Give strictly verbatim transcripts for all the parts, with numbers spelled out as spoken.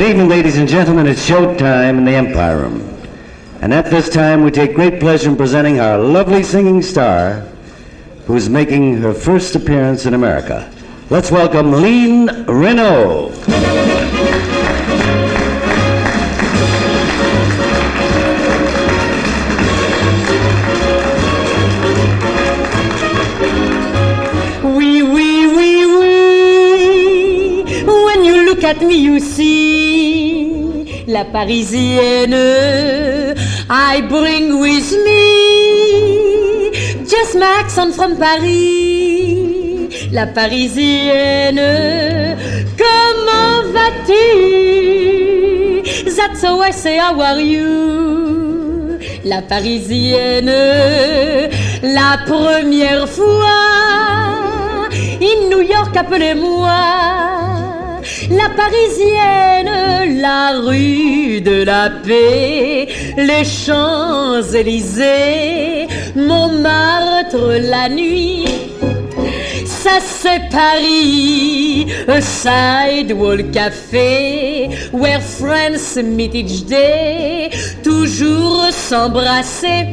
evening, ladies and gentlemen. It's showtime in the Empire Room. And at this time, we take great pleasure in presenting our lovely singing star, who's making her first appearance in America. Let's welcome Line Renaud. Oui, oui, oui, oui. When you look at me, you see la Parisienne I bring with me. Just my accent from Paris. La Parisienne, comment vas-tu? That's how I say how are you? La Parisienne, la première fois in New York, appelez-moi la Parisienne, la rue de la Paix, les Champs-Élysées, Montmartre la nuit. Ça c'est Paris, a sidewalk café, where friends meet each day, toujours s'embrasser.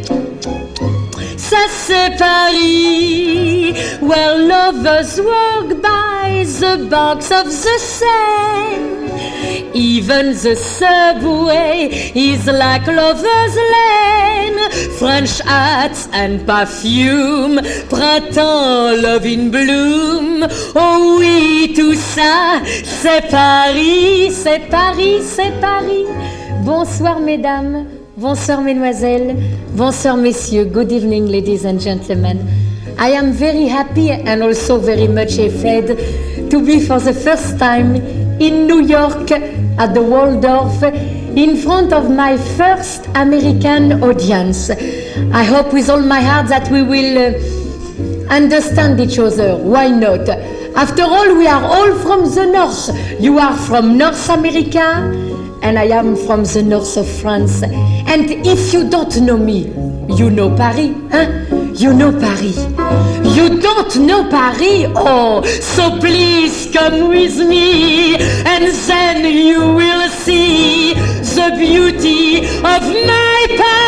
Ça c'est Paris, where lovers walk by the banks of the Seine. Even the subway is like lovers' lane. French hats and perfume, printemps, love in bloom. Oh oui, tout ça, c'est Paris, c'est Paris, c'est Paris. Bonsoir mesdames. Bonsoir mesdemoiselles, bonsoir messieurs, good evening ladies and gentlemen. I am very happy and also very much afraid to be for the first time in New York at the Waldorf in front of my first American audience. I hope with all my heart that we will uh, understand each other, why not? After all, we are all from the north. You are from North America and I am from the north of France. And if you don't know me, you know Paris, huh? You know Paris. You don't know Paris? Oh, so please come with me, and then you will see the beauty of my Paris.